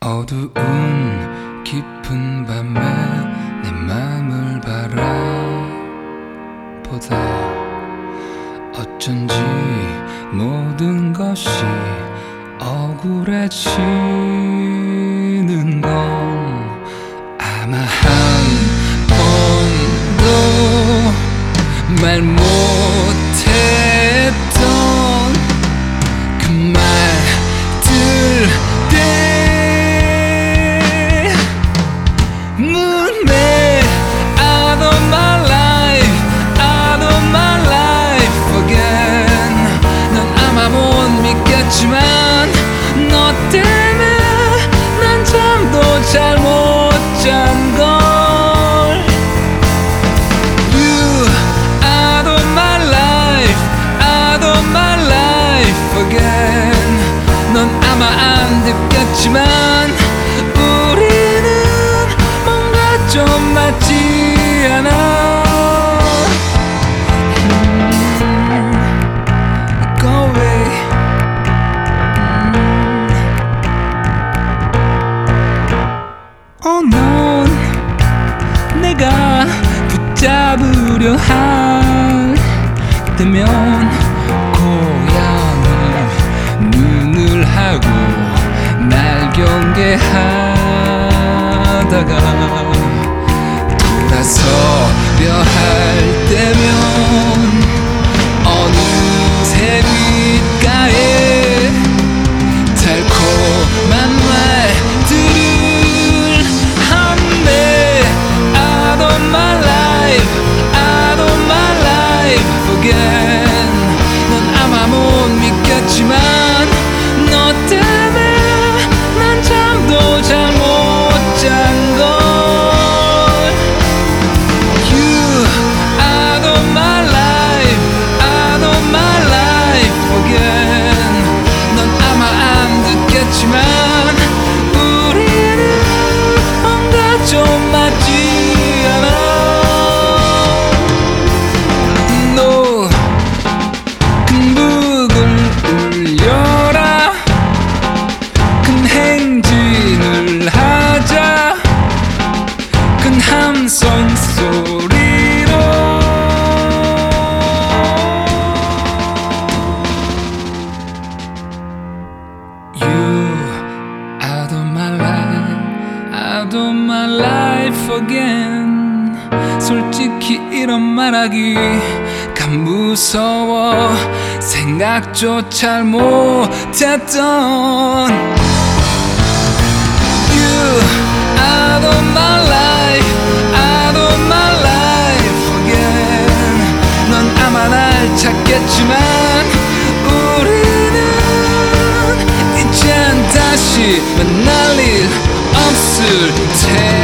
어두운 깊은 밤에 내 맘을 바라보다 어쩐지 모든 것이 억울해지는 건 아마 한 번도 말 못했던 그 말들 때문에 Out of my life, out of my life again. 넌 아마 못 믿겠지만 너 때문에 난 잠도 잘 못 잔걸. You out of my life, out of my life again. 넌 아마 안 듣겠지만 우리는 뭔가 좀 맞지 않아. Go away. 넌 내가 붙잡으려 할 때면 고양이 눈을 하고 날 경계하다가 돌아서려 할 때면 어느새 귓가에 달콤한 말들을 한대. Out of my life, out of my life again. 넌 아마 못 믿겠지만 너 때문에 난 잠도 잘 못 잔걸. You out of my life, out of my life again. 넌 아마 안 듣겠지만 우리는 뭔가 좀 맞지 않아. 너 큰 북을 울려라. 큰 행진을 하자. 큰 함성 소리로 You out of my life, out of my life again. 솔직히 이런 말하기가 무서워. 생각조차 못했던 You out of my life, out of my life again. 넌 아마 날 찾겠지만 우리는 이젠 다시 만날 일 없을 테니.